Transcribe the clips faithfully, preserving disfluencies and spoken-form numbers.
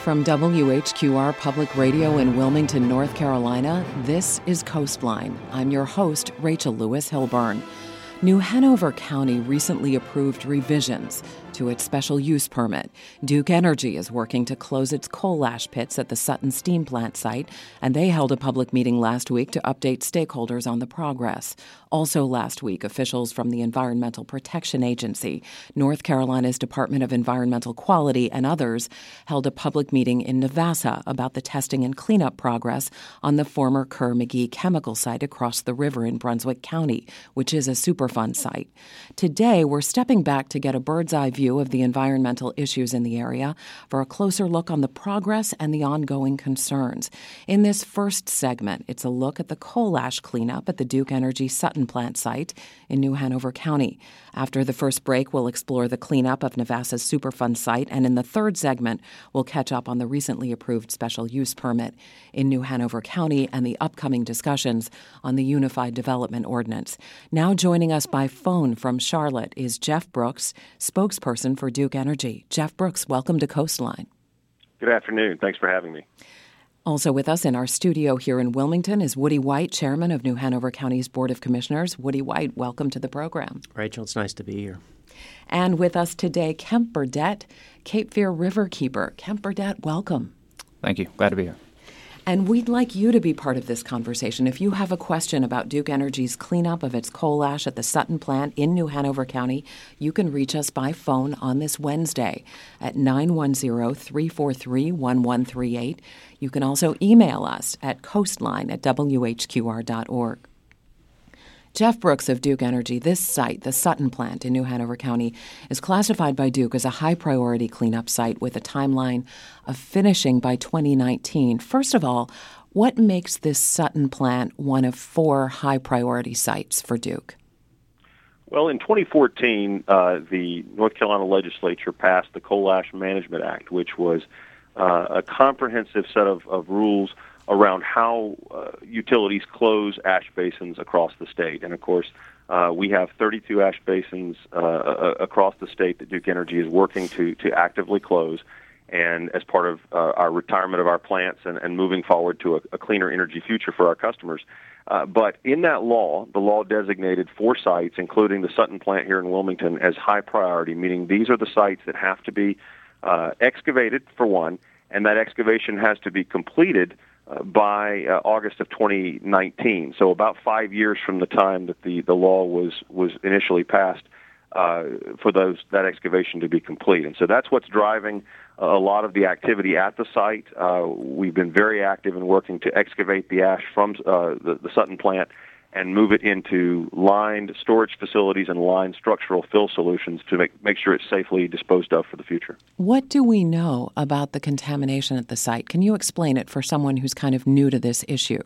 From W H Q R Public Radio in Wilmington, North Carolina, this is Coastline. I'm your host, Rachel Lewis Hilburn. New Hanover County recently approved revisions to its special use permit. Duke Energy is working to close its coal ash pits at the Sutton Steam Plant site, and they held a public meeting last week to update stakeholders on the progress. Also last week, officials from the Environmental Protection Agency, North Carolina's Department of Environmental Quality, and others held a public meeting in Navassa about the testing and cleanup progress on the former Kerr-McGee chemical site across the river in Brunswick County, which is a Superfund site. Today, we're stepping back to get a bird's-eye view of the environmental issues in the area for a closer look on the progress and the ongoing concerns. In this first segment, it's a look at the coal ash cleanup at the Duke Energy Sutton Plant site in New Hanover County. After the first break, we'll explore the cleanup of Navassa's Superfund site, and in the third segment, we'll catch up on the recently approved special use permit in New Hanover County and the upcoming discussions on the Unified Development Ordinance. Now joining us by phone from Charlotte is Jeff Brooks, spokesperson for Duke Energy. Jeff Brooks, welcome to Coastline. Good afternoon. Thanks for having me. Also with us in our studio here in Wilmington is Woody White, chairman of New Hanover County's Board of Commissioners. Woody White, welcome to the program. Rachel, it's nice to be here. And with us today, Kemp Burdett, Cape Fear Riverkeeper. Kemp Burdett, welcome. Thank you. Glad to be here. And we'd like you to be part of this conversation. If you have a question about Duke Energy's cleanup of its coal ash at the Sutton plant in New Hanover County, you can reach us by phone on this Wednesday at nine one zero, three four three, one one three eight. You can also email us at coastline at w h q r dot org. Jeff Brooks of Duke Energy, this site, the Sutton plant in New Hanover County, is classified by Duke as a high-priority cleanup site with a timeline of finishing by twenty nineteen. First of all, what makes this Sutton plant one of four high-priority sites for Duke? Well, in twenty fourteen, uh, the North Carolina legislature passed the Coal Ash Management Act, which was uh, a comprehensive set of, of rules around how uh, utilities close ash basins across the state. And, of course, uh, we have thirty-two ash basins uh, across the state that Duke Energy is working to, to actively close, and as part of uh, our retirement of our plants and, and moving forward to a, a cleaner energy future for our customers. Uh, but in that law, the law designated four sites, including the Sutton plant here in Wilmington, as high priority, meaning these are the sites that have to be uh, excavated, for one, and that excavation has to be completed Uh, by uh, August of twenty nineteen, so about five years from the time that the, the law was, was initially passed uh, for those that excavation to be complete. And so that's what's driving a lot of the activity at the site. Uh, we've been very active in working to excavate the ash from uh, the, the Sutton plant and move it into lined storage facilities and lined structural fill solutions to make, make sure it's safely disposed of for the future. What do we know about the contamination at the site? Can you explain it for someone who's kind of new to this issue?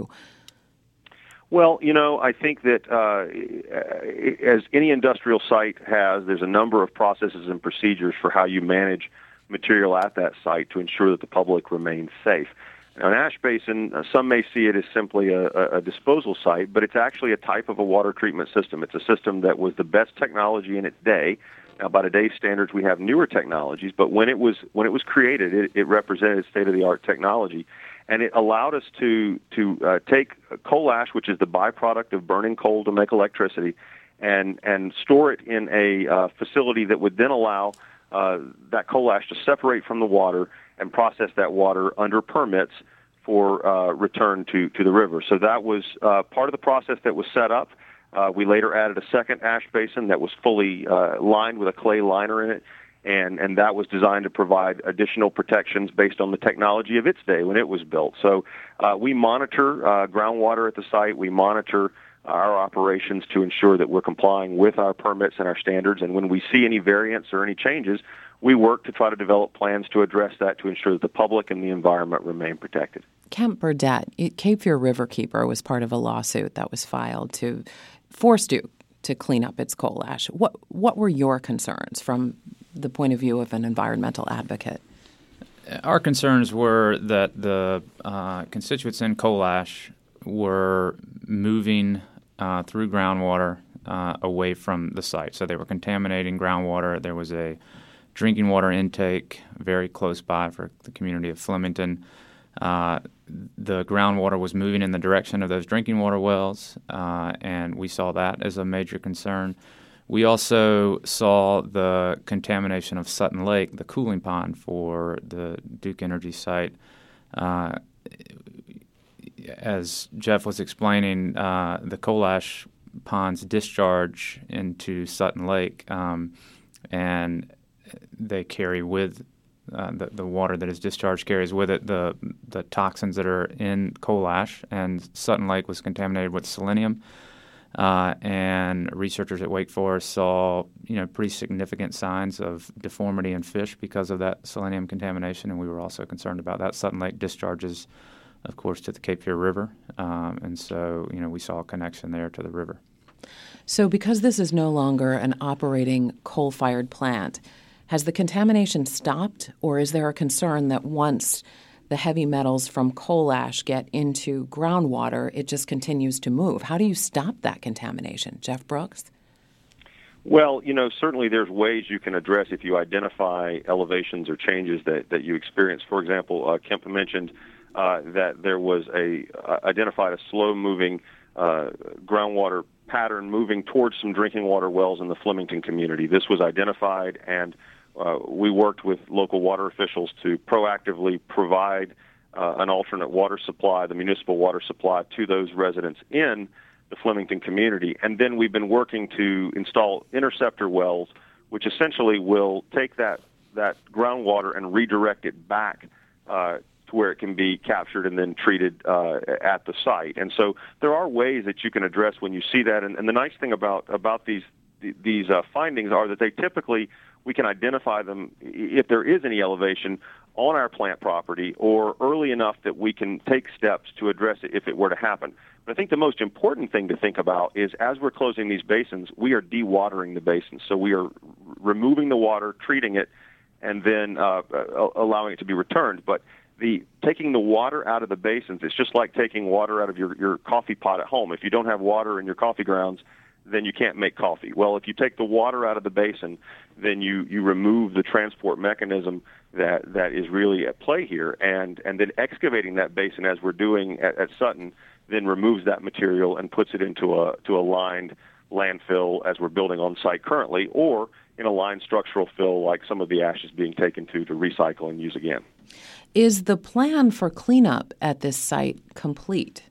Well, you know, I think that uh, as any industrial site has, there's a number of processes and procedures for how you manage material at that site to ensure that the public remains safe. Now, an ash basin, uh, some may see it as simply a, a, a disposal site, but it's actually a type of a water treatment system. It's a system that was the best technology in its day. Now, by today's standards, we have newer technologies, but when it was when it was created, it, it represented state-of-the-art technology, and it allowed us to to uh, take coal ash, which is the byproduct of burning coal to make electricity, and and store it in a uh, facility that would then allow uh, that coal ash to separate from the water and process that water under permits for uh, return to, to the river. So that was uh, part of the process that was set up. Uh, we later added a second ash basin that was fully uh, lined with a clay liner in it, and, and that was designed to provide additional protections based on the technology of its day when it was built. So uh, we monitor uh, groundwater at the site. We monitor our operations to ensure that we're complying with our permits and our standards, and when we see any variance or any changes, we work to try to develop plans to address that to ensure that the public and the environment remain protected. Kemp Burdett, Cape Fear Riverkeeper was part of a lawsuit that was filed to force Duke to clean up its coal ash. What what were your concerns from the point of view of an environmental advocate? Our concerns were that the uh, constituents in coal ash were moving uh, through groundwater uh, away from the site. So they were contaminating groundwater. There was a drinking water intake very close by for the community of Flemington. Uh, the groundwater was moving in the direction of those drinking water wells, uh, and we saw that as a major concern. We also saw the contamination of Sutton Lake, the cooling pond for the Duke Energy site. Uh, as Jeff was explaining, uh, the coal ash ponds discharge into Sutton Lake, um, and they carry with uh, the, the water that is discharged carries with it the the toxins that are in coal ash, and Sutton Lake was contaminated with selenium. Uh, and researchers at Wake Forest saw, you know, pretty significant signs of deformity in fish because of that selenium contamination, and we were also concerned about that. Sutton Lake discharges, of course, to the Cape Fear River, um, and so, you know, we saw a connection there to the river. So because this is no longer an operating coal-fired plant, has the contamination stopped, or is there a concern that once the heavy metals from coal ash get into groundwater, it just continues to move? How do you stop that contamination? Jeff Brooks? Well, you know, certainly there's ways you can address if you identify elevations or changes that, that you experience. For example, uh, Kemp mentioned uh, that there was a uh, identified a slow-moving uh, groundwater pattern moving towards some drinking water wells in the Flemington community. This was identified, and Uh, we worked with local water officials to proactively provide uh, an alternate water supply, the municipal water supply, to those residents in the Flemington community. And then we've been working to install interceptor wells, which essentially will take that, that groundwater and redirect it back uh, to where it can be captured and then treated uh, at the site. And so there are ways that you can address when you see that. And, and the nice thing about, about these, these uh, findings are that they typically we can identify them if there is any elevation on our plant property or early enough that we can take steps to address it if it were to happen. But I think the most important thing to think about is as we're closing these basins, we are dewatering the basins. So we are removing the water, treating it, and then uh, allowing it to be returned. But the taking the water out of the basins, it's just like taking water out of your, your coffee pot at home. If you don't have water in your coffee grounds, then you can't make coffee. Well, if you take the water out of the basin, then you, you remove the transport mechanism that, that is really at play here. And, and then excavating that basin, as we're doing at, at Sutton, then removes that material and puts it into a to a lined landfill as we're building on site currently, or in a lined structural fill like some of the ash is being taken to to recycle and use again. Is the plan for cleanup at this site complete?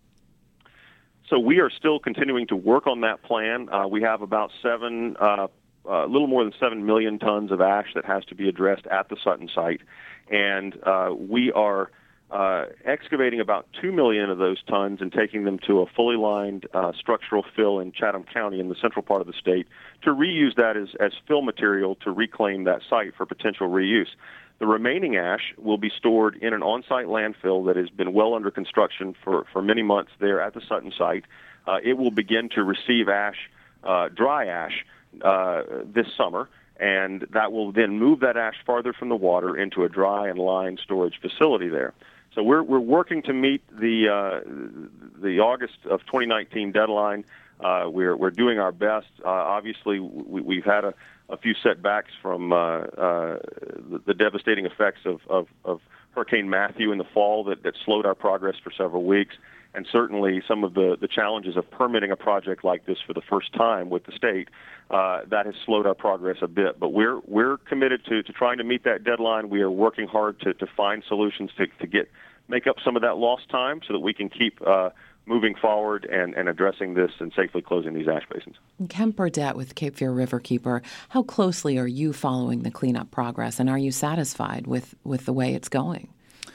So we are still continuing to work on that plan. Uh, we have about seven, uh, a little more than seven million tons of ash that has to be addressed at the Sutton site, and uh, we are uh, excavating about two million of those tons and taking them to a fully lined uh, structural fill in Chatham County in the central part of the state to reuse that as, as fill material to reclaim that site for potential reuse. The remaining ash will be stored in an on-site landfill that has been well under construction for, for many months there at the Sutton site. Uh, it will begin to receive ash, uh, dry ash, uh, this summer, and that will then move that ash farther from the water into a dry and lined storage facility there. So we're we're working to meet the uh, the August of twenty nineteen deadline. Uh, we're we're doing our best. Uh, obviously, we, we've had a, a few setbacks from uh, uh, the, the devastating effects of, of, of Hurricane Matthew in the fall that, that slowed our progress for several weeks, and certainly some of the, the challenges of permitting a project like this for the first time with the state, uh, that has slowed our progress a bit. But we're we're committed to, to trying to meet that deadline. We are working hard to, to find solutions to, to get make up some of that lost time so that we can keep uh, moving forward and, and addressing this and safely closing these ash basins. Kemp Burdett with Cape Fear Riverkeeper, how closely are you following the cleanup progress, and are you satisfied with, with the way it's going?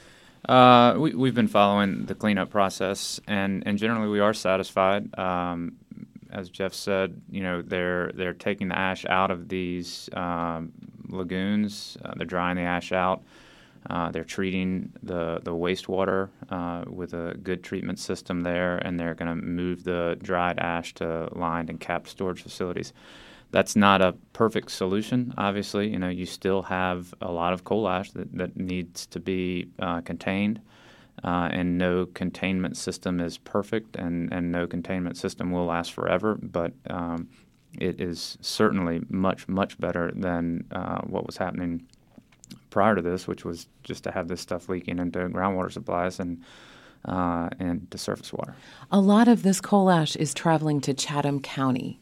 Uh, we, we've been following the cleanup process, and, and generally we are satisfied. Um, as Jeff said, you know, they're they're taking the ash out of these um, lagoons. Uh, they're drying the ash out. Uh, they're treating the, the wastewater uh, with a good treatment system there, and they're going to move the dried ash to lined and capped storage facilities. That's not a perfect solution, obviously. You know, you still have a lot of coal ash that, that needs to be uh, contained, uh, and no containment system is perfect, and, and no containment system will last forever. But um, it is certainly much, much better than uh, what was happening prior to this, which was just to have this stuff leaking into groundwater supplies and uh, and to surface water. A lot of this coal ash is traveling to Chatham County.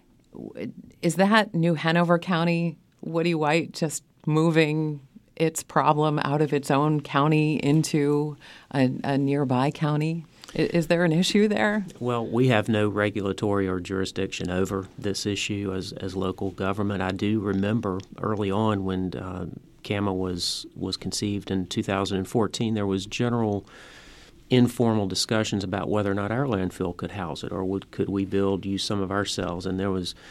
Is that New Hanover County, Woody White, just moving its problem out of its own county into a, a nearby county? Is there an issue there? Well, we have no regulatory or jurisdiction over this issue as, as local government. I do remember early on when uh, C A M A was, was conceived in two thousand fourteen, there was general informal discussions about whether or not our landfill could house it, or would, could we build, use some of our cells, and there was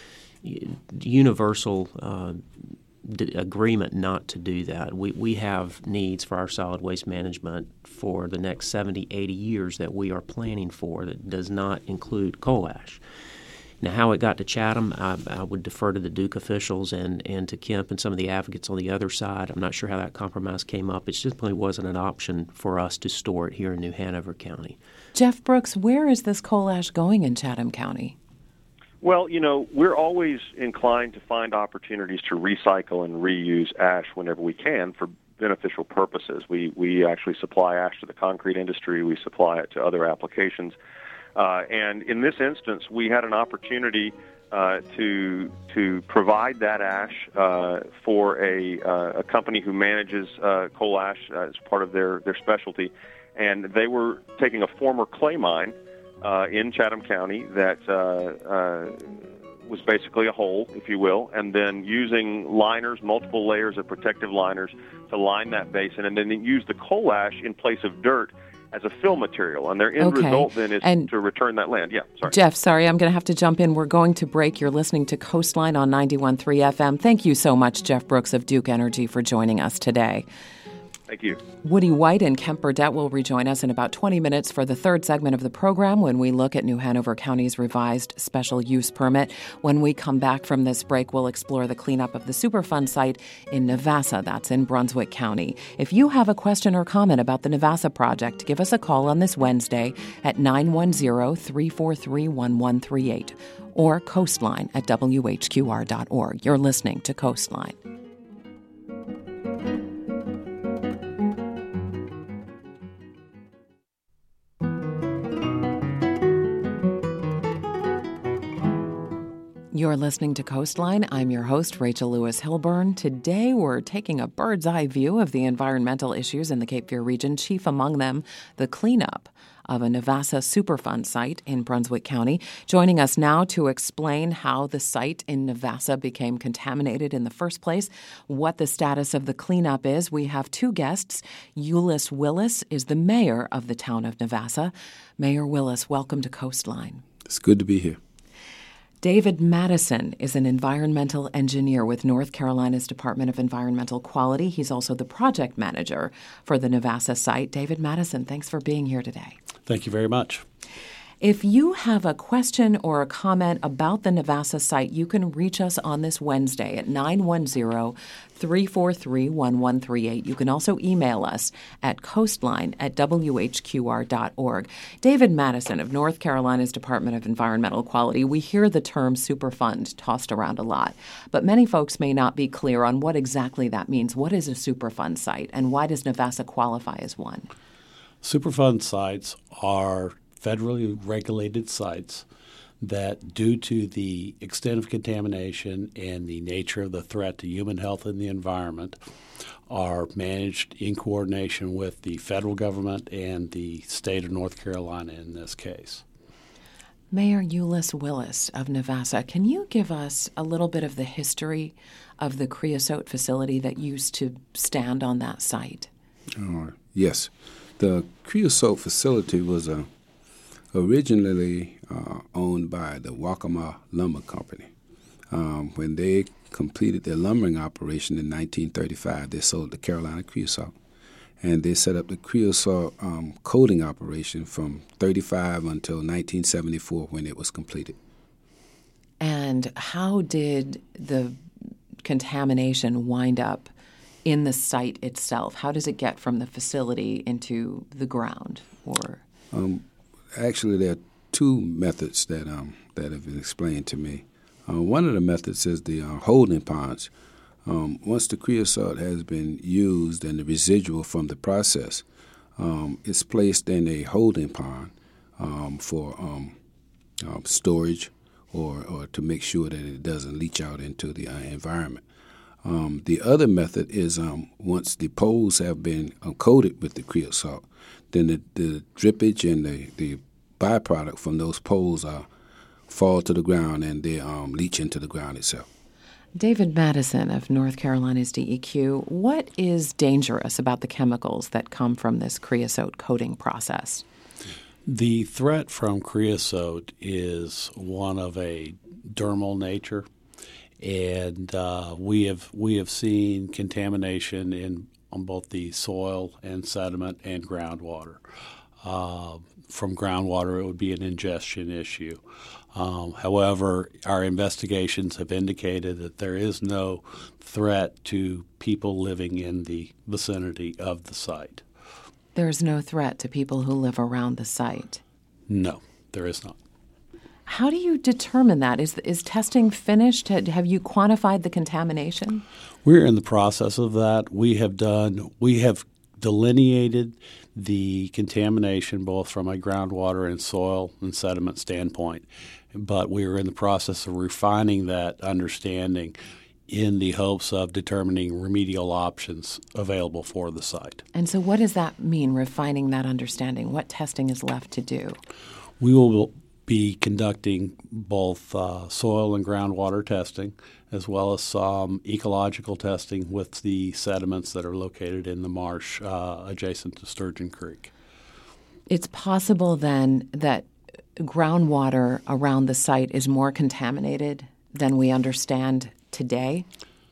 universal uh, d- agreement not to do that. We we have needs for our solid waste management for the next seventy, eighty years that we are planning for that does not include coal ash. Now, how it got to Chatham, I, I would defer to the Duke officials and, and to Kemp and some of the advocates on the other side. I'm not sure how that compromise came up. It simply wasn't an option for us to store it here in New Hanover County. Jeff Brooks, where is this coal ash going in Chatham County? Well, you know, we're always inclined to find opportunities to recycle and reuse ash whenever we can for beneficial purposes. We we actually supply ash to the concrete industry. We supply it to other applications. Uh, and in this instance, we had an opportunity uh, to to provide that ash uh, for a, uh, a company who manages uh, coal ash uh, as part of their, their specialty. And they were taking a former clay mine uh, in Chatham County that uh, uh, was basically a hole, if you will, and then using liners, multiple layers of protective liners to line that basin, and then use the coal ash in place of dirt as a fill material, and their end okay. result then is and to return that land. Yeah, sorry. Jeff, sorry, I'm going to have to jump in. We're going to break. You're listening to Coastline on ninety-one point three F M. Thank you so much, Jeff Brooks of Duke Energy, for joining us today. Thank you. Woody White and Kemp Burdett will rejoin us in about twenty minutes for the third segment of the program when we look at New Hanover County's revised special use permit. When we come back from this break, we'll explore the cleanup of the Superfund site in Navassa. That's in Brunswick County. If you have a question or comment about the Navassa project, give us a call on this Wednesday at nine one zero, three four three, one one three eight or coastline at W H Q R dot org. You're listening to Coastline. You're listening to Coastline. I'm your host, Rachel Lewis Hilburn. Today, we're taking a bird's eye view of the environmental issues in the Cape Fear region, chief among them the cleanup of a Navassa Superfund site in Brunswick County. Joining us now to explain how the site in Navassa became contaminated in the first place, what the status of the cleanup is, we have two guests. Euless Willis is the mayor of the town of Navassa. Mayor Willis, welcome to Coastline. It's good to be here. David Madison is an environmental engineer with North Carolina's Department of Environmental Quality. He's also the project manager for the Navassa site. David Madison, thanks for being here today. Thank you very much. If you have a question or a comment about the Navassa site, you can reach us on this Wednesday at nine one zero, three four three, one one three eight. You can also email us at coastline at W H Q R dot org. David Madison of North Carolina's Department of Environmental Quality. We hear the term Superfund tossed around a lot, but many folks may not be clear on what exactly that means. What is a Superfund site, and why does Navassa qualify as one? Superfund sites are federally regulated sites that, due to the extent of contamination and the nature of the threat to human health and the environment, are managed in coordination with the federal government and the state of North Carolina in this case. Mayor Euless Willis of Navassa, can you give us a little bit of the history of the creosote facility that used to stand on that site? Uh, yes. The creosote facility was a originally uh, owned by the Waccamaw Lumber Company. Um, when they completed their lumbering operation in nineteen thirty-five, they sold the Carolina Creosote. And they set up the creosote um, coating operation from thirty-five until nineteen seventy-four when it was completed. And how did the contamination wind up in the site itself? How does it get from the facility into the ground? Or um, Actually, there are two methods that um, that have been explained to me. Uh, one of the methods is the uh, holding ponds. Um, once the creosote has been used and the residual from the process, um, it's placed in a holding pond um, for um, uh, storage or, or to make sure that it doesn't leach out into the uh, environment. Um, the other method is um, once the poles have been uh, coated with the creosote, then the, the drippage and the, the byproduct from those poles uh, fall to the ground and they um, leach into the ground itself. David Madison of North Carolina's D E Q, what is dangerous about the chemicals that come from this creosote coating process? The threat from creosote is one of a dermal nature, and uh, we have we have seen contamination in on both the soil and sediment and groundwater. Uh, from groundwater, it would be an ingestion issue. Um, however, our investigations have indicated that there is no threat to people living in the vicinity of the site. There is no threat to people who live around the site? No, there is not. How do you determine that? Is is testing finished? Have you quantified the contamination? We're in the process of that. We have done, we have delineated the contamination both from a groundwater and soil and sediment standpoint, but we are in the process of refining that understanding in the hopes of determining remedial options available for the site. And so what does that mean, refining that understanding? What testing is left to do? We will be conducting both uh, soil and groundwater testing, as well as some ecological testing with the sediments that are located in the marsh uh, adjacent to Sturgeon Creek. It's possible then that groundwater around the site is more contaminated than we understand today?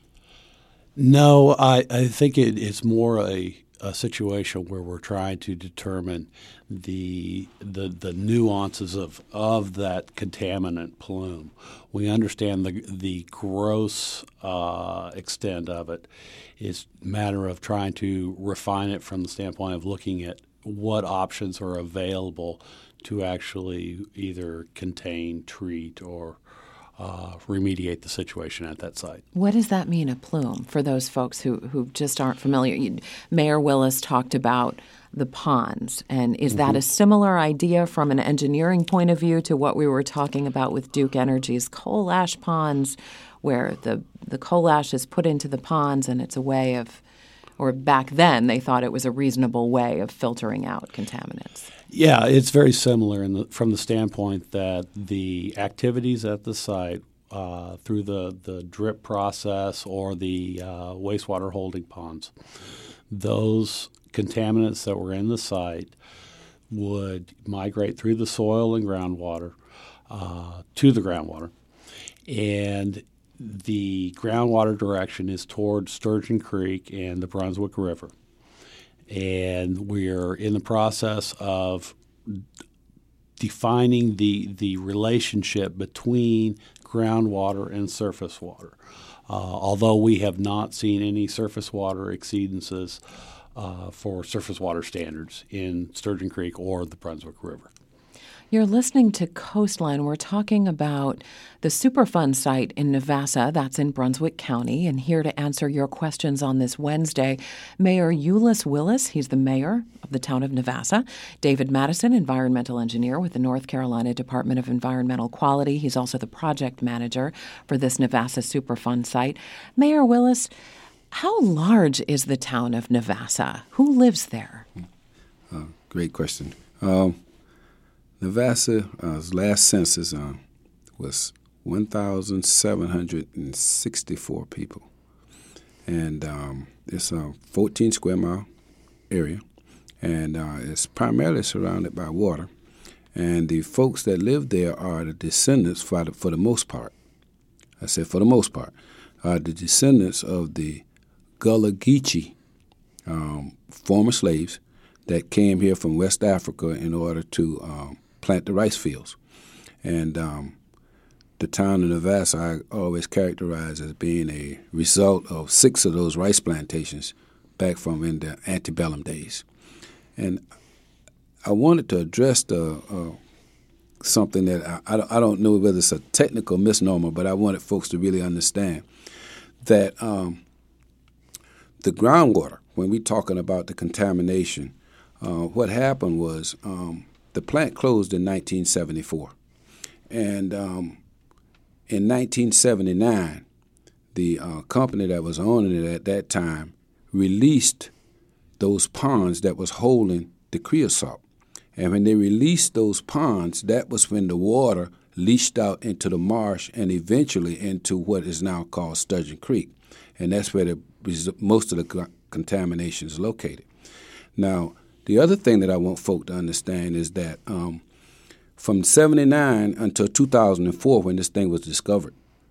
No, I, I think it, it's more a, a situation where we're trying to determine the the, the nuances of, of that contaminant plume. We understand the the gross uh, extent of it. It's a matter of trying to refine it from the standpoint of looking at what options are available to actually either contain, treat, or Uh, remediate the situation at that site. What does that mean, a plume, for those folks who, who just aren't familiar? You, Mayor Willis talked about the ponds, and is mm-hmm. that a similar idea from an engineering point of view to what we were talking about with Duke Energy's coal ash ponds, where the, the coal ash is put into the ponds and it's a way of, or back then they thought it was a reasonable way of filtering out contaminants? Yeah, it's very similar in the, from the standpoint that the activities at the site uh, through the, the drip process or the uh, wastewater holding ponds, those contaminants that were in the site would migrate through the soil and groundwater uh, to the groundwater. And the groundwater direction is toward Sturgeon Creek and the Brunswick River. And we're in the process of defining the the relationship between groundwater and surface water. Uh, although we have not seen any surface water exceedances uh, for surface water standards in Sturgeon Creek or the Brunswick River. You're listening to Coastline. We're talking about the Superfund site in Navassa, that's in Brunswick County, and here to answer your questions on this Wednesday, Mayor Uliss Willis, he's the mayor of the town of Navassa, David Madison, environmental engineer with the North Carolina Department of Environmental Quality. He's also the project manager for this Navassa Superfund site. Mayor Willis, how large is the town of Navassa? Who lives there? Uh, great question. Um, Navassa's uh, last census uh, was one thousand seven hundred sixty-four people. And um, it's a fourteen square mile area, and uh, it's primarily surrounded by water. And the folks that live there are the descendants, for the, for the most part, I said for the most part, are the descendants of the Gullah Geechee, um, former slaves that came here from West Africa in order to um, plant the rice fields. And um, the town of Navassa I always characterize as being a result of six of those rice plantations back from in the antebellum days. And I wanted to address the uh, something that I, I don't know whether it's a technical misnomer, but I wanted folks to really understand that um, the groundwater, when we're talking about the contamination, uh, what happened was um, the plant closed in nineteen seventy-four. And um, in nineteen seventy-nine, the uh, company that was owning it at that time released those ponds that was holding the creosote. And when they released those ponds, that was when the water leached out into the marsh and eventually into what is now called Sturgeon Creek. And that's where the, most of the contamination is located. Now, the other thing that I want folk to understand is that um, from seventy-nine until two thousand four, when this thing was discovered,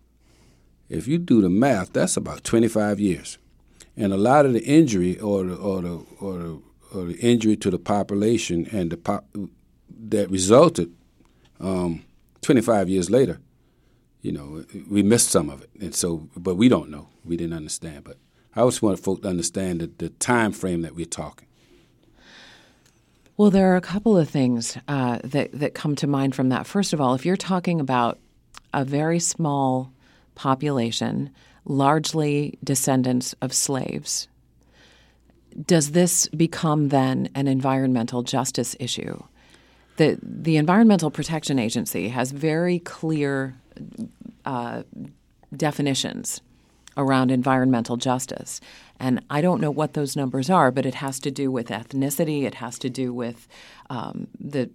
if you do the math, that's about twenty-five years. And a lot of the injury or the, or the, or the, or the injury to the population and the pop, that resulted um, twenty-five years later, you know, we missed some of it. And so, but we don't know. We didn't understand. But I just want folk to understand the, the time frame that we're talking. Well, there are a couple of things uh, that, that come to mind from that. First of all, if you're talking about a very small population, largely descendants of slaves, does this become then an environmental justice issue? The, the Environmental Protection Agency has very clear uh, definitions around environmental justice. And I don't know what those numbers are, but it has to do with ethnicity. It has to do with um, the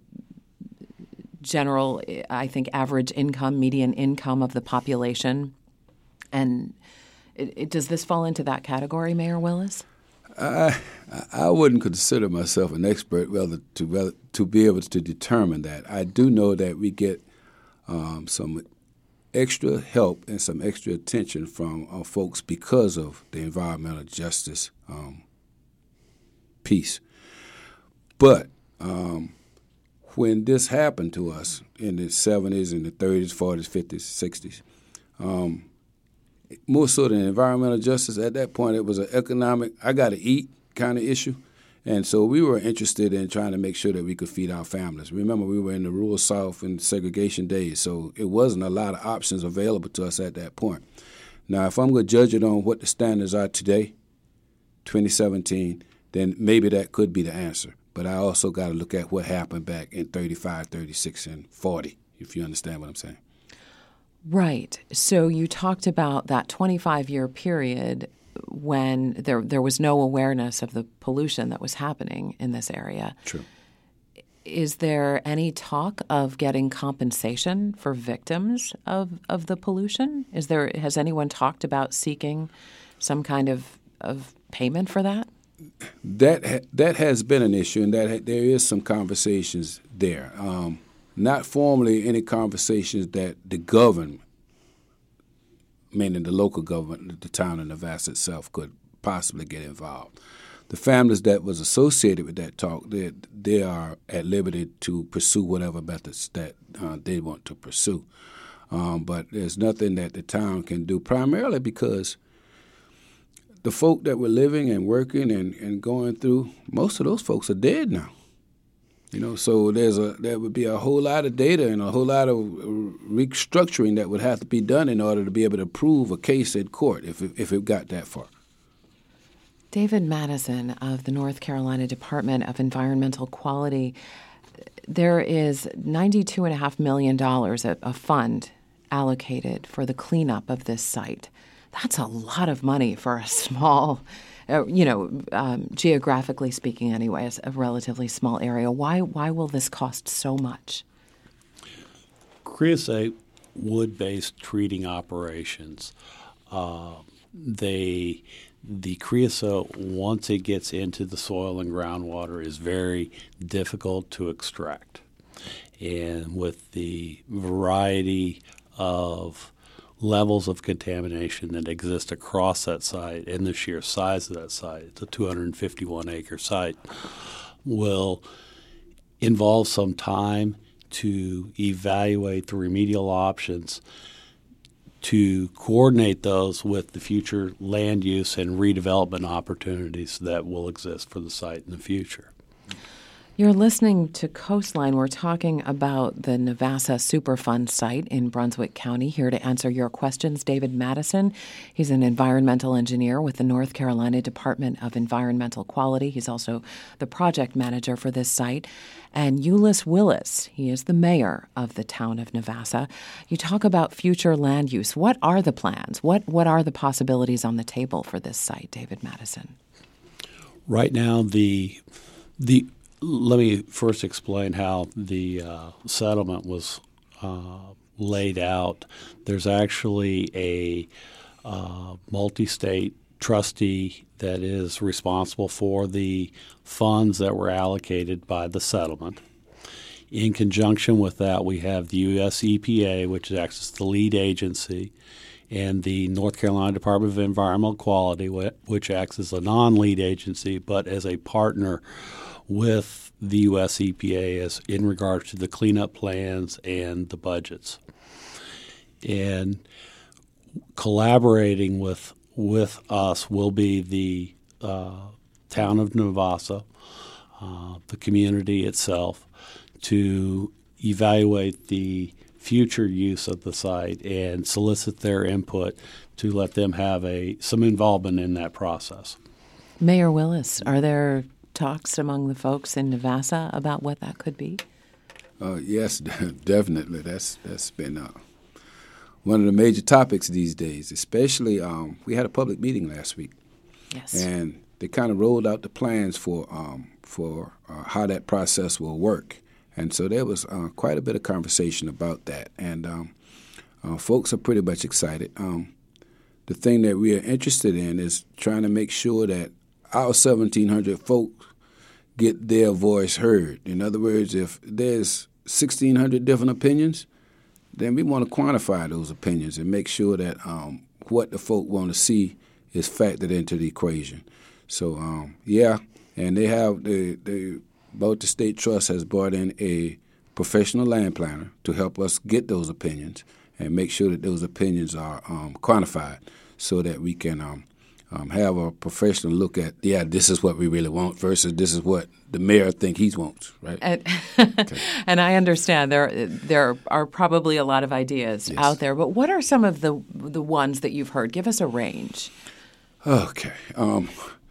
general, I think, average income, median income of the population. And it, it, does this fall into that category, Mayor Willis? I I wouldn't consider myself an expert rather to rather, to be able to determine that. I do know that we get um, some extra help and some extra attention from our folks because of the environmental justice um, piece. But um, when this happened to us in the seventies and the thirties, forties, fifties, sixties, um, more so than environmental justice, at that point it was an economic, I got to eat kind of issue. And so we were interested in trying to make sure that we could feed our families. Remember, we were in the rural South in segregation days, so it wasn't a lot of options available to us at that point. Now, if I'm going to judge it on what the standards are today, twenty seventeen, then maybe that could be the answer. But I also got to look at what happened back in thirty-five, thirty-six, and forty, if you understand what I'm saying. Right. So you talked about that twenty-five-year period when there there was no awareness of the pollution that was happening in this area. True. Is there any talk of getting compensation for victims of, of the pollution? Is there has anyone talked about seeking some kind of, of payment for that? That ha- that has been an issue, and that ha- there is some conversations there. Um, not formally any conversations that the government, meaning the local government, the town of Navassa itself, could possibly get involved. The families that was associated with that talk, they, they are at liberty to pursue whatever methods that uh, they want to pursue. Um, but there's nothing that the town can do, primarily because the folk that were living and working and, and going through, most of those folks are dead now. You know, so there's a there would be a whole lot of data and a whole lot of restructuring that would have to be done in order to be able to prove a case in court if it, if it got that far. David Madison of the North Carolina Department of Environmental Quality, there is ninety-two point five million dollars, a, a fund allocated for the cleanup of this site. That's a lot of money for a small Uh, you know, um, geographically speaking anyway, it's a relatively small area. Why why will this cost so much? Creosote wood-based treating operations, uh, they the creosote, once it gets into the soil and groundwater, is very difficult to extract. And with the variety of levels of contamination that exist across that site and the sheer size of that site, it's a two hundred fifty-one acre site, will involve some time to evaluate the remedial options, to coordinate those with the future land use and redevelopment opportunities that will exist for the site in the future. You're listening to Coastline. We're talking about the Navassa Superfund site in Brunswick County. Here to answer your questions, David Madison. He's an environmental engineer with the North Carolina Department of Environmental Quality. He's also the project manager for this site. And Uliss Willis, he is the mayor of the town of Navassa. You talk about future land use. What are the plans? What, what are the possibilities on the table for this site, David Madison? Right now, the the let me first explain how the uh, settlement was uh, laid out. There's actually a uh, multi-state trustee that is responsible for the funds that were allocated by the settlement. In conjunction with that, we have the U S E P A, which acts as the lead agency, and the North Carolina Department of Environmental Quality, which acts as a non-lead agency but as a partner with the U S E P A as in regards to the cleanup plans and the budgets. And collaborating with with us will be the uh, town of Navassa, uh, the community itself, to evaluate the future use of the site and solicit their input to let them have a some involvement in that process. Mayor Willis, are there talks among the folks in Navassa about what that could be? Uh, yes, definitely. That's that's been uh, one of the major topics these days. Especially, um, we had a public meeting last week, yes, and they kind of rolled out the plans for um, for uh, how that process will work. And so there was uh, quite a bit of conversation about that, and um, uh, folks are pretty much excited. Um, the thing that we are interested in is trying to make sure that our seventeen hundred folks get their voice heard. In other words, if there's sixteen hundred different opinions, then we want to quantify those opinions and make sure that um, what the folk want to see is factored into the equation. So, um, yeah, and they have the, the both the State Trust has brought in a professional land planner to help us get those opinions and make sure that those opinions are um, quantified so that we can um, um, have a professional look at, yeah, this is what we really want versus this is what the mayor think he wants, right? And, okay. and I understand there there are probably a lot of ideas yes. out there, but what are some of the the ones that you've heard? Give us a range. Okay. Um,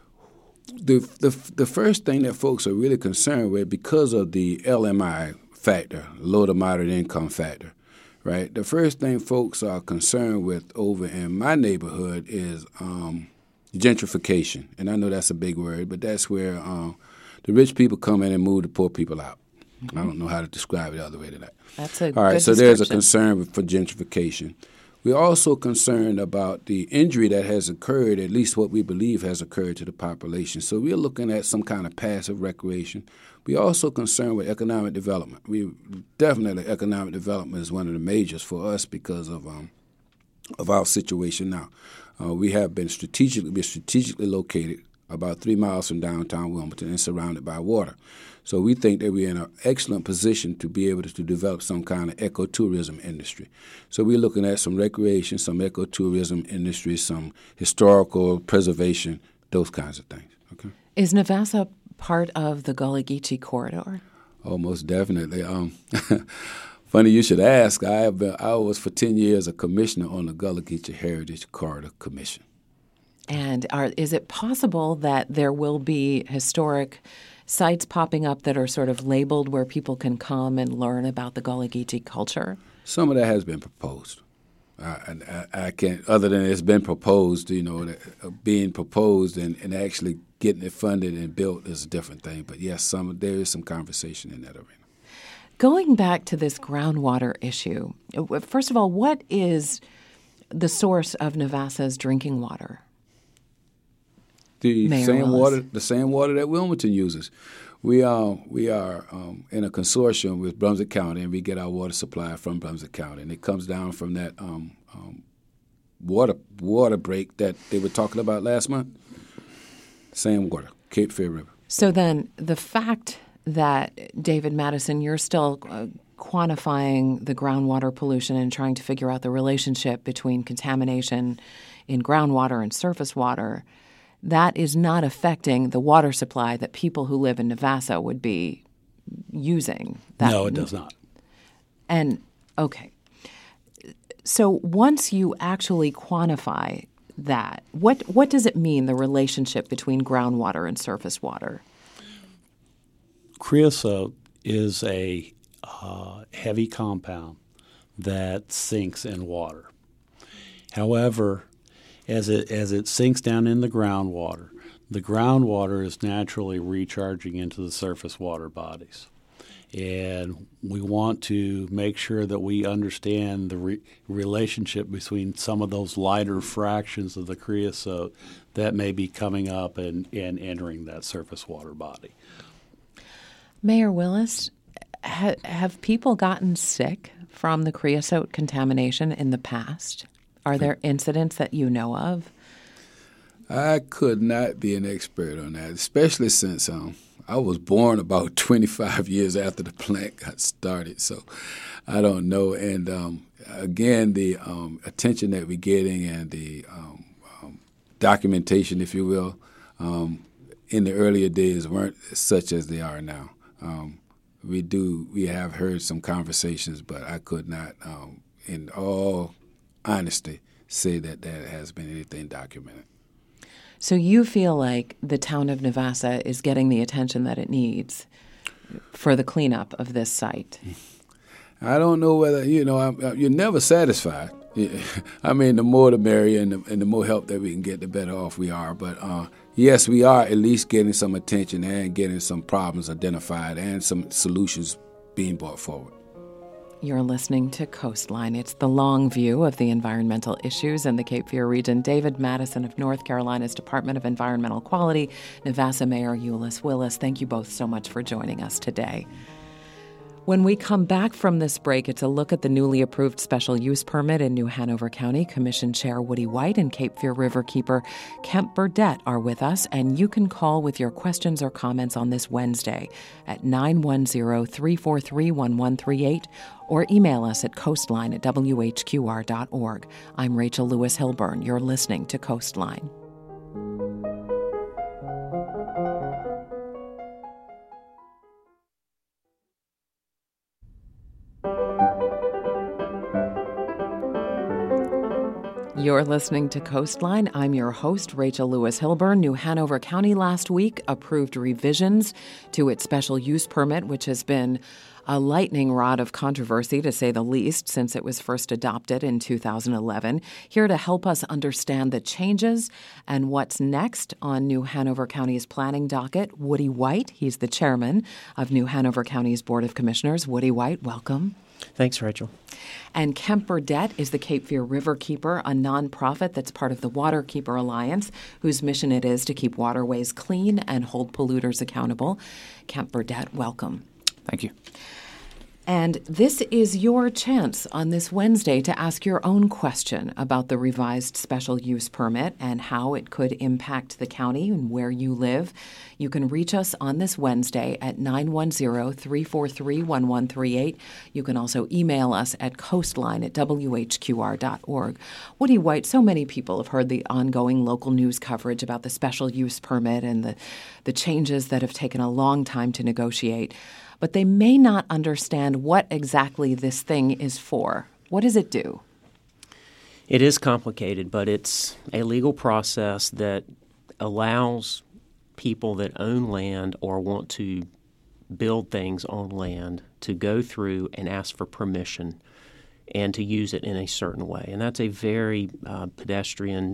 The, the the first thing that folks are really concerned with because of the L M I factor, low to moderate income factor, right? The first thing folks are concerned with over in my neighborhood is um, gentrification. And I know that's a big word, but that's where um, the rich people come in and move the poor people out. Mm-hmm. I don't know how to describe it the other way to that. That's a All right, good so there's a description. concern for gentrification. We're also concerned about the injury that has occurred, at least what we believe has occurred to the population. So we're looking at some kind of passive recreation. We're also concerned with economic development. We definitely economic development is one of the majors for us because of um, of our situation now. Uh, we have been strategically we're strategically located about three miles from downtown Wilmington and surrounded by water. So we think that we're in an excellent position to be able to, to develop some kind of ecotourism industry. So we're looking at some recreation, some ecotourism industry, some historical preservation, those kinds of things. Okay. Is Navassa part of the Gullah Geechee corridor? Oh, most definitely. Um, funny you should ask. I have been. I was for ten years a commissioner on the Gullah Geechee Heritage Corridor Commission. And are, is it possible that there will be historic sites popping up that are sort of labeled where people can come and learn about the Gullah Geechee culture? Some of that has been proposed. I, I, I can't, other than it's been proposed, you know, that, uh, being proposed and, and actually getting it funded and built is a different thing. But yes, some there is some conversation in that arena. Going back to this groundwater issue, first of all, what is the source of Navassa's drinking water? The Mayor same Willis. water, the same water that Wilmington uses. We are we are um, in a consortium with Brunswick County, and we get our water supply from Brunswick County, and it comes down from that um, um, water water break that they were talking about last month. Same water, Cape Fear River. So then, the fact that David Madison, you're still uh, quantifying the groundwater pollution and trying to figure out the relationship between contamination in groundwater and surface water, that is not affecting the water supply that people who live in Navassa would be using that. No, it does not. And, okay. So once you actually quantify that, what what does it mean, the relationship between groundwater and surface water? Creosote is a uh, heavy compound that sinks in water. However, as it as it sinks down in the groundwater, the groundwater is naturally recharging into the surface water bodies. And we want to make sure that we understand the re- relationship between some of those lighter fractions of the creosote that may be coming up and, and entering that surface water body. Mayor Willis, ha- have people gotten sick from the creosote contamination in the past? Are there incidents that you know of? I could not be an expert on that, especially since um, I was born about twenty-five years after the plant got started, so I don't know. And um, again, the um, attention that we're getting and the um, um, documentation, if you will, um, in the earlier days weren't such as they are now. Um, we do, we have heard some conversations, but I could not, um, in all honesty, say that there has been anything documented. So you feel like the town of Navassa is getting the attention that it needs for the cleanup of this site? I don't know whether, you know, I'm, I'm, you're never satisfied. I mean, the more the merrier, and the, and the more help that we can get, the better off we are. But uh, yes, we are at least getting some attention and getting some problems identified and some solutions being brought forward. You're listening to Coastline. It's the long view of the environmental issues in the Cape Fear region. David Madison of North Carolina's Department of Environmental Quality, Navassa Mayor Uliss Willis, thank you both so much for joining us today. When we come back from this break, it's a look at the newly approved special use permit in New Hanover County. Commission Chair Woody White and Cape Fear Riverkeeper Kemp Burdett are with us, and you can call with your questions or comments on this Wednesday at nine one zero, three four three, one one three eight or email us at coastline at w h q r dot org. I'm Rachel Lewis Hilburn. You're listening to Coastline. You're listening to Coastline. I'm your host, Rachel Lewis Hilburn. New Hanover County last week approved revisions to its special use permit, which has been a lightning rod of controversy, to say the least, since it was first adopted in two thousand eleven. Here to help us understand the changes and what's next on New Hanover County's planning docket, Woody White. He's the chairman of New Hanover County's Board of Commissioners. Woody White, welcome. Thanks, Rachel. And Kemp Burdett is the Cape Fear Riverkeeper, a nonprofit that's part of the Waterkeeper Alliance, whose mission it is to keep waterways clean and hold polluters accountable. Kemp Burdett, welcome. Thank you. And this is your chance on this Wednesday to ask your own question about the revised special use permit and how it could impact the county and where you live. You can reach us on this Wednesday at nine one zero, three four three, one one three eight. You can also email us at coastline at w h q r dot org. Woody White, so many people have heard the ongoing local news coverage about the special use permit and the, the changes that have taken a long time to negotiate, but they may not understand what exactly this thing is for. What does it do? It is complicated, but it's a legal process that allows people that own land or want to build things on land to go through and ask for permission and to use it in a certain way. And that's a very uh, pedestrian,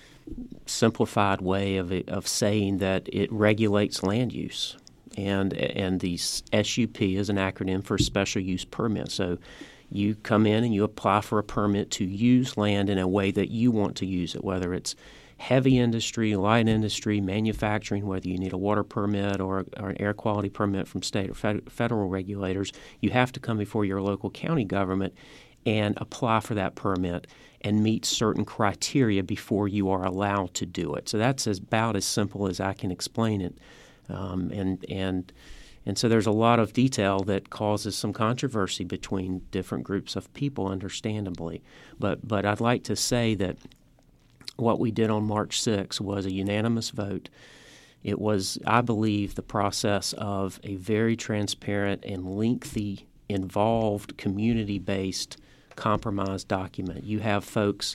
simplified way of it, of saying that it regulates land use. And and the S U P is an acronym for Special Use Permit. So you come in and you apply for a permit to use land in a way that you want to use it, whether it's heavy industry, light industry, manufacturing, whether you need a water permit or, or an air quality permit from state or fed, federal regulators. You have to come before your local county government and apply for that permit and meet certain criteria before you are allowed to do it. So that's as, about as simple as I can explain it. Um, and and and so there's a lot of detail that causes some controversy between different groups of people, understandably. But but I'd like to say that what we did on March sixth was a unanimous vote It was, I believe, the process of a very transparent and lengthy, involved, community-based compromise document. You have folks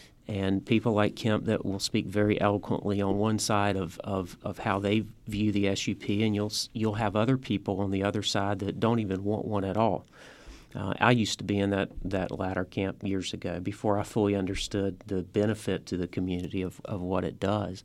and people like Kemp that will speak very eloquently on one side of, of, of how they view the S U P, and you'll you'll have other people on the other side that don't even want one at all. Uh, I used to be in that, that latter camp years ago before I fully understood the benefit to the community of, of what it does.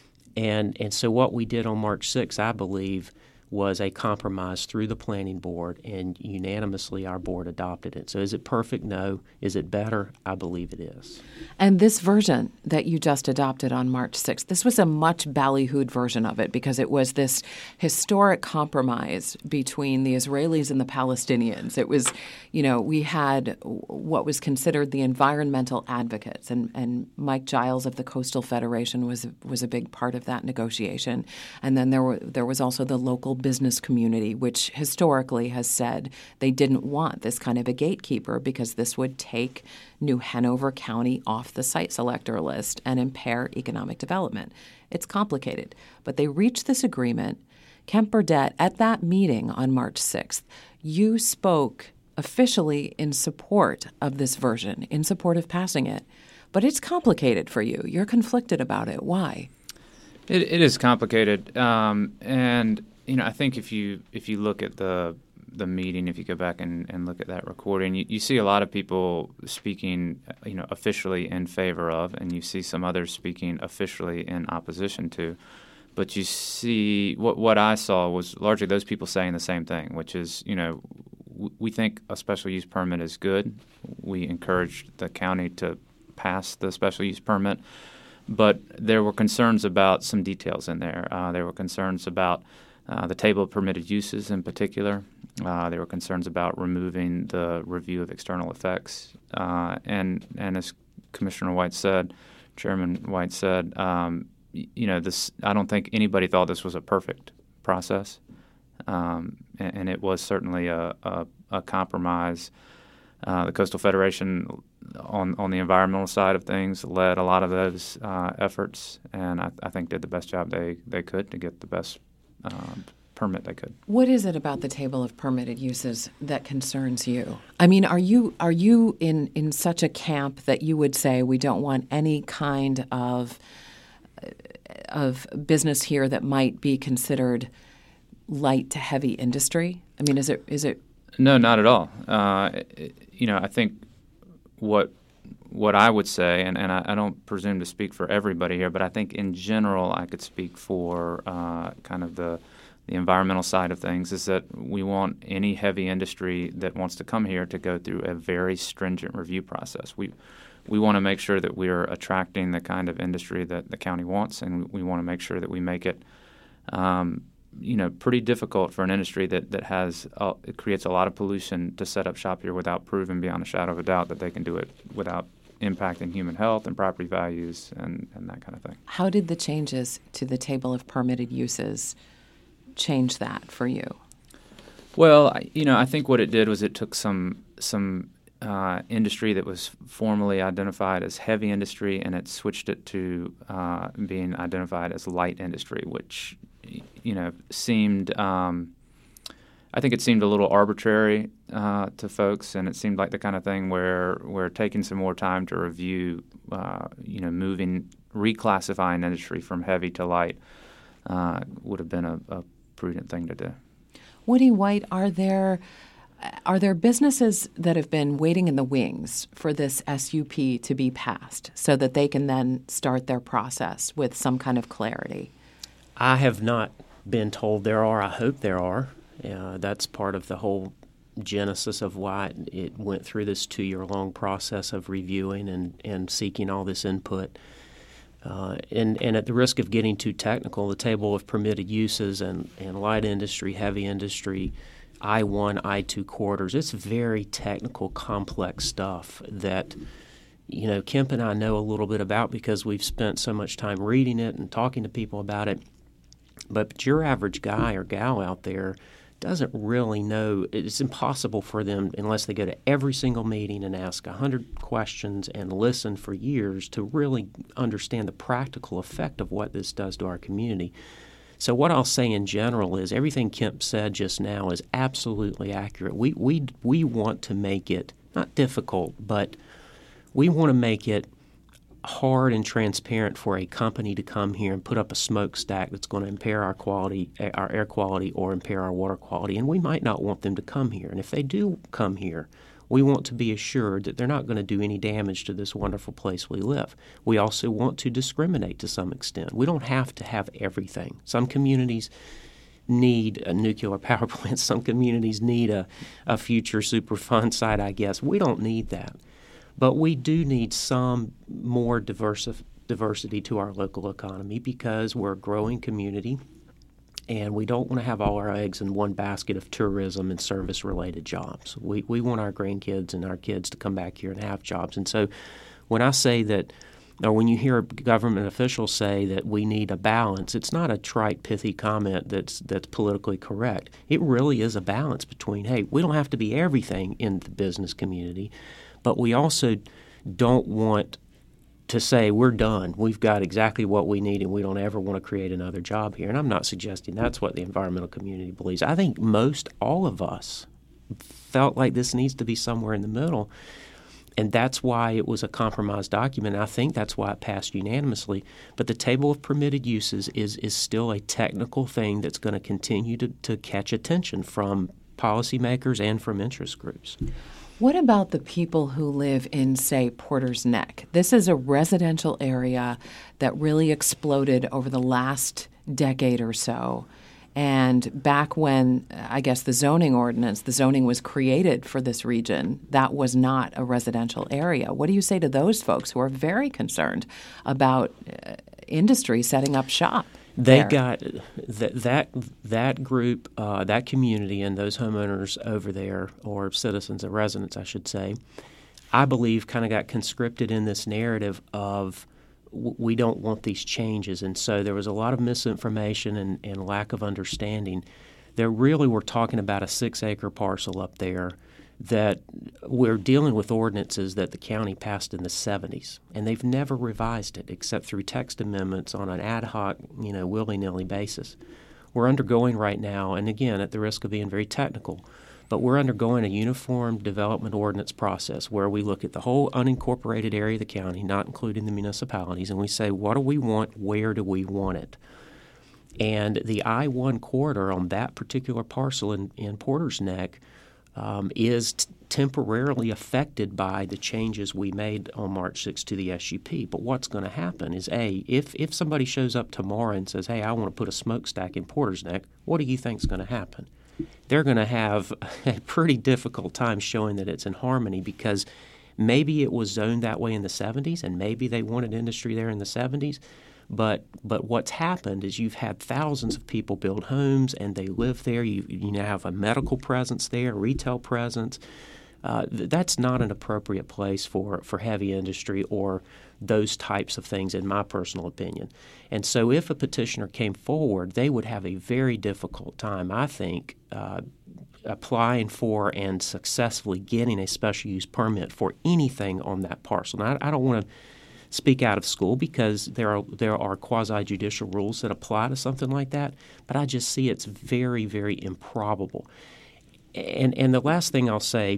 And and so what we did on March sixth, I believe, was a compromise through the planning board, and unanimously our board adopted it. So is it perfect? No. Is it better? I believe it is. And this version that you just adopted on March sixth, this was a much ballyhooed version of it because it was this historic compromise between the Israelis and the Palestinians. It was, you know, we had what was considered the environmental advocates, and, and Mike Giles of the Coastal Federation was was a big part of that negotiation. And then there were there was also the local business community, which historically has said they didn't want this kind of a gatekeeper because this would take New Hanover County off the site selector list and impair economic development. It's complicated, but they reached this agreement. Kemp Burdett, at that meeting on March sixth, you spoke officially in support of this version, in support of passing it. But it's complicated for you. You're conflicted about it. Why? It, it is complicated, um, and you know, I think if you if you look at the the meeting, if you go back and, and look at that recording, you, you see a lot of people speaking, you know, officially in favor of, and you see some others speaking officially in opposition to. But you see what what I saw was largely those people saying the same thing, which is, you know, w- we think a special use permit is good. We encourage the county to pass the special use permit, but there were concerns about some details in there. Uh, there were concerns about Uh, the table of permitted uses in particular. Uh, there were concerns about removing the review of external effects. Uh, and, and as Commissioner White said, Chairman White said, um, y- you know, this. I don't think anybody thought this was a perfect process. Um, and, and it was certainly a, a, a compromise. Uh, the Coastal Federation on, on the environmental side of things led a lot of those uh, efforts, and I, I think did the best job they, they could to get the best Um, permit they could. What is it about the table of permitted uses that concerns you? I mean, are you are you in, in such a camp that you would say we don't want any kind of of business here that might be considered light to heavy industry? I mean, is it is it? No, not at all. Uh, it, you know, I think what what I would say, and, and I, I don't presume to speak for everybody here, but I think in general I could speak for uh, kind of the the environmental side of things, is that we want any heavy industry that wants to come here to go through a very stringent review process. We we want to make sure that we're attracting the kind of industry that the county wants, and we want to make sure that we make it um, you know, pretty difficult for an industry that, that has uh, it creates a lot of pollution to set up shop here without proving beyond a shadow of a doubt that they can do it without impacting human health and property values and, and that kind of thing. How did the changes to the table of permitted uses change that for you? Well, I, you know, I think what it did was it took some some uh, industry that was formally identified as heavy industry, and it switched it to uh, being identified as light industry, which, you know, seemed um, I think it seemed a little arbitrary uh, to folks, and it seemed like the kind of thing where we're taking some more time to review, uh, you know, moving, reclassifying industry from heavy to light uh, would have been a, a prudent thing to do. Woody White, are there are there businesses that have been waiting in the wings for this S U P to be passed so that they can then start their process with some kind of clarity? I have not been told there are. I hope there are. Uh, that's part of the whole genesis of why it, it went through this two-year-long process of reviewing and, and seeking all this input. Uh, and, and at the risk of getting too technical, the table of permitted uses and, and light industry, heavy industry, I one, I two quarters, it's very technical, complex stuff that, you know, Kemp and I know a little bit about because we've spent so much time reading it and talking to people about it. But your average guy or gal out there doesn't really know. It's impossible for them, unless they go to every single meeting and ask one hundred questions and listen for years, to really understand the practical effect of what this does to our community. So what I'll say in general is everything Kemp said just now is absolutely accurate. We we we want to make it not difficult, but we want to make it hard and transparent for a company to come here and put up a smokestack that's going to impair our quality, our air quality, or impair our water quality. And we might not want them to come here. And if they do come here, we want to be assured that they're not going to do any damage to this wonderful place we live. We also want to discriminate to some extent. We don't have to have everything. Some communities need a nuclear power plant. Some communities need a, a future Superfund site, I guess. We don't need that. But we do need some more diversi- diversity to our local economy because we're a growing community, and we don't want to have all our eggs in one basket of tourism and service-related jobs. We we want our grandkids and our kids to come back here and have jobs. And so when I say that, or when you hear government officials say that we need a balance, it's not a trite, pithy comment that's that's politically correct. It really is a balance between, hey, we don't have to be everything in the business community, but we also don't want to say we're done. We've got exactly what we need, and we don't ever want to create another job here. And I'm not suggesting that's what the environmental community believes. I think most all of us felt like this needs to be somewhere in the middle, and that's why it was a compromise document. And I think that's why it passed unanimously. But the table of permitted uses is is still a technical thing that's going to continue to, to catch attention from policymakers and from interest groups. What about the people who live in, say, Porter's Neck? This is a residential area that really exploded over the last decade or so. And back when, I guess, the zoning ordinance, the zoning was created for this region, that was not a residential area. What do you say to those folks who are very concerned about uh, industry setting up shop? They there? got th- that that group, uh, that community, and those homeowners over there, or citizens and residents, I should say, I believe kind of got conscripted in this narrative of w- we don't want these changes. And so there was a lot of misinformation and, and lack of understanding. There really we're talking about a six-acre parcel up there that we're dealing with ordinances that the county passed in the seventies, and they've never revised it except through text amendments on an ad hoc, you know, willy-nilly basis. We're undergoing right now, and again, at the risk of being very technical, but we're undergoing a uniform development ordinance process where we look at the whole unincorporated area of the county, not including the municipalities, and we say, what do we want, where do we want it? And the I one corridor on that particular parcel in, in Porter's Neck Um, is t- temporarily affected by the changes we made on March sixth to the S U P. But what's going to happen is, A, if, if somebody shows up tomorrow and says, hey, I want to put a smokestack in Porter's Neck, what do you think is going to happen? They're going to have a pretty difficult time showing that it's in harmony because maybe it was zoned that way in the seventies and maybe they wanted industry there in the seventies. But but what's happened is you've had thousands of people build homes and they live there. You you now have a medical presence there, retail presence. Uh, th- that's not an appropriate place for, for heavy industry or those types of things, in my personal opinion. And so if a petitioner came forward, they would have a very difficult time, I think, uh, applying for and successfully getting a special use permit for anything on that parcel. Now, I, I don't want to speak out of school because there are there are quasi-judicial rules that apply to something like that, but I just see it's very, very improbable. And and the last thing I'll say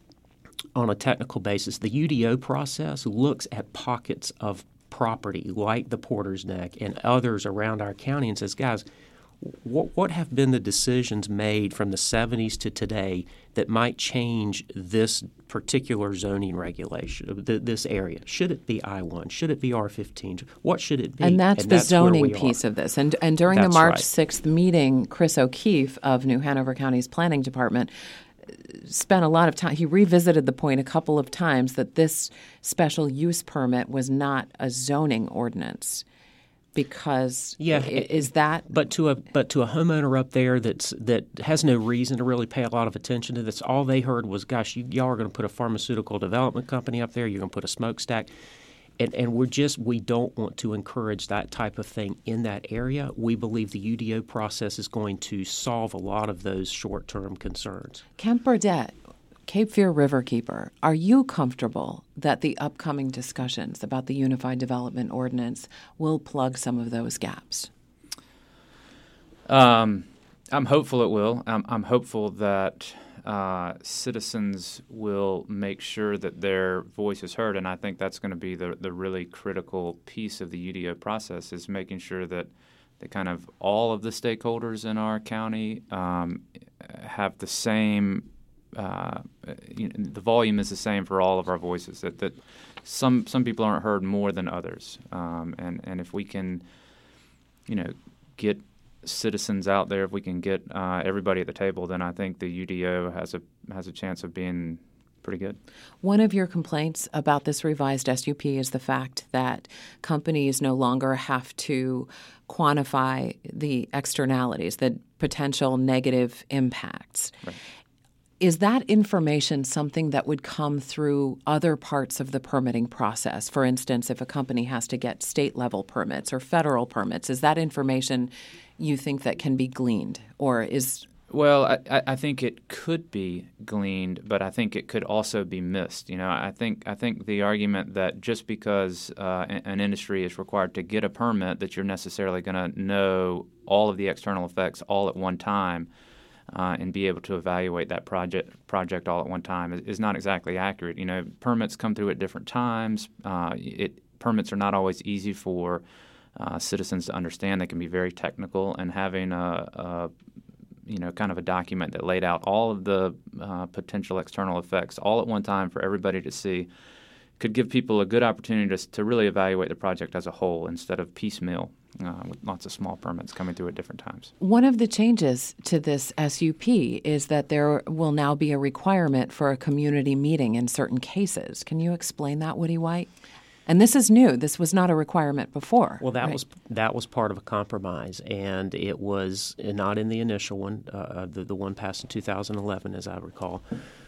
on a technical basis, the U D O process looks at pockets of property like the Porter's Neck and others around our county and says, guys, what what have been the decisions made from the seventies to today that might change this particular zoning regulation, this area? Should it be I one? Should it be R fifteen? What should it be? And that's and the that's zoning piece of this. And and during that's the March right. sixth meeting, Chris O'Keefe of New Hanover County's Planning Department spent a lot of time. He revisited the point a couple of times that this special use permit was not a zoning ordinance. Because yeah, is that but to a but to a homeowner up there that's that has no reason to really pay a lot of attention to this, all they heard was, gosh, you, y'all are going to put a pharmaceutical development company up there, you're going to put a smokestack, and and we're just we don't want to encourage that type of thing in that area. We believe the U D O process is going to solve a lot of those short-term concerns. Kemp Burdett, Cape Fear Riverkeeper, are you comfortable that the upcoming discussions about the Unified Development Ordinance will plug some of those gaps? Um, I'm hopeful it will. I'm, I'm hopeful that uh, citizens will make sure that their voice is heard, and I think that's going to be the, the really critical piece of the U D O process, is making sure that the kind of all of the stakeholders in our county um, have the same uh, you know, the volume is the same for all of our voices, that, that some some people aren't heard more than others. Um, and, and if we can, you know, get citizens out there, if we can get uh, everybody at the table, then I think the U D O has a has a chance of being pretty good. One of your complaints about this revised S U P is the fact that companies no longer have to quantify the externalities, the potential negative impacts. Right. Is that information something that would come through other parts of the permitting process? For instance, if a company has to get state-level permits or federal permits, is that information you think that can be gleaned, or is... Well, I, I think it could be gleaned, but I think it could also be missed. You know, I think I think the argument that just because uh, an industry is required to get a permit that you're necessarily going to know all of the external effects all at one time uh, and be able to evaluate that project project all at one time is, is not exactly accurate. You know, permits come through at different times. Uh, it permits are not always easy for uh, citizens to understand. They can be very technical, and having a, a you know, kind of a document that laid out all of the uh, potential external effects all at one time for everybody to see could give people a good opportunity to, to really evaluate the project as a whole instead of piecemeal uh, with lots of small permits coming through at different times. One of the changes to this S U P is that there will now be a requirement for a community meeting in certain cases. Can you explain that, Woody White? And this is new. This was not a requirement before. Well, that right? was that was part of a compromise, and it was not in the initial one, uh, the the one passed in two thousand eleven, as I recall.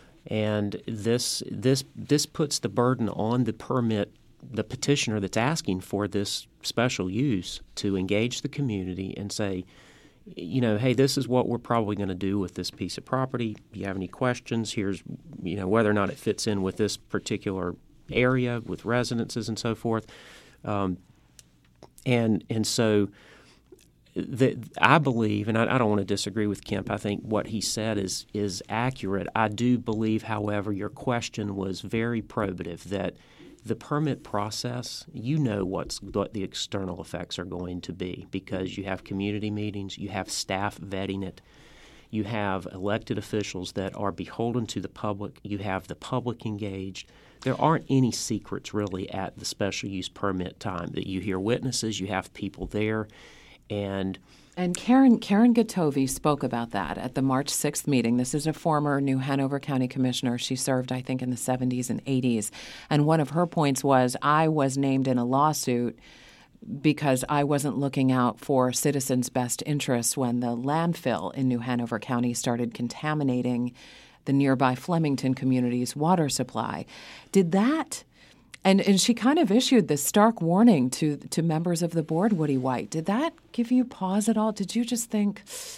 And this this this puts the burden on the permit, the petitioner that's asking for this special use, to engage the community and say, you know, hey, this is what we're probably going to do with this piece of property. If you have any questions, here's, you know, whether or not it fits in with this particular area with residences and so forth, um, and and so the, I believe, and I, I don't want to disagree with Kemp. I think what he said is is accurate. I do believe, however, your question was very probative. That the permit process, you know what's what the external effects are going to be, because you have community meetings, you have staff vetting it. You have elected officials that are beholden to the public. You have the public engaged. There aren't any secrets really at the special use permit time. That you hear witnesses, you have people there, and and Karen Karen Gatovi spoke about that at the March sixth meeting. This is a former New Hanover County Commissioner. She served, I think, in the seventies and eighties, and one of her points was, I was named in a lawsuit because I wasn't looking out for citizens' best interests when the landfill in New Hanover County started contaminating the nearby Flemington community's water supply. Did that, and, and she kind of issued this stark warning to to members of the board, Woody White. Did that give you pause at all? Did you just think,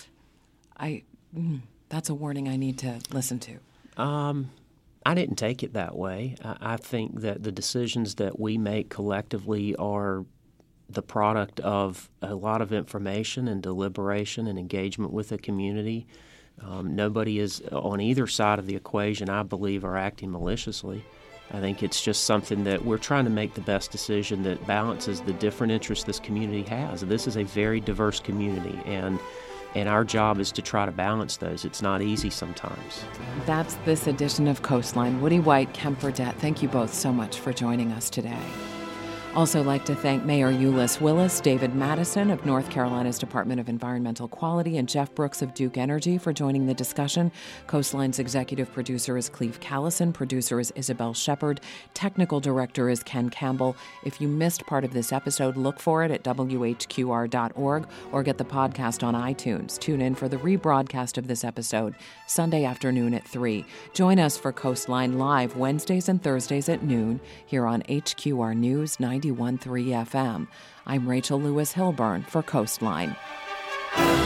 I, mm, that's a warning I need to listen to? Um, I didn't take it that way. I, I think that the decisions that we make collectively are the product of a lot of information and deliberation and engagement with the community. Um, nobody is on either side of the equation, I believe, are acting maliciously. I think it's just something that we're trying to make the best decision that balances the different interests this community has. This is a very diverse community, and and our job is to try to balance those. It's not easy sometimes. That's this edition of Coastline. Woody White, Kemp Burdett, thank you both so much for joining us today. Also like to thank Mayor Euless Willis, David Madison of North Carolina's Department of Environmental Quality, and Jeff Brooks of Duke Energy for joining the discussion. Coastline's executive producer is Cleve Callison. Producer is Isabel Shepard. Technical director is Ken Campbell. If you missed part of this episode, look for it at W H Q R dot org or get the podcast on iTunes. Tune in for the rebroadcast of this episode Sunday afternoon at three. Join us for Coastline Live Wednesdays and Thursdays at noon here on H Q R News ninety-one point three F M. I'm Rachel Lewis Hilburn for Coastline.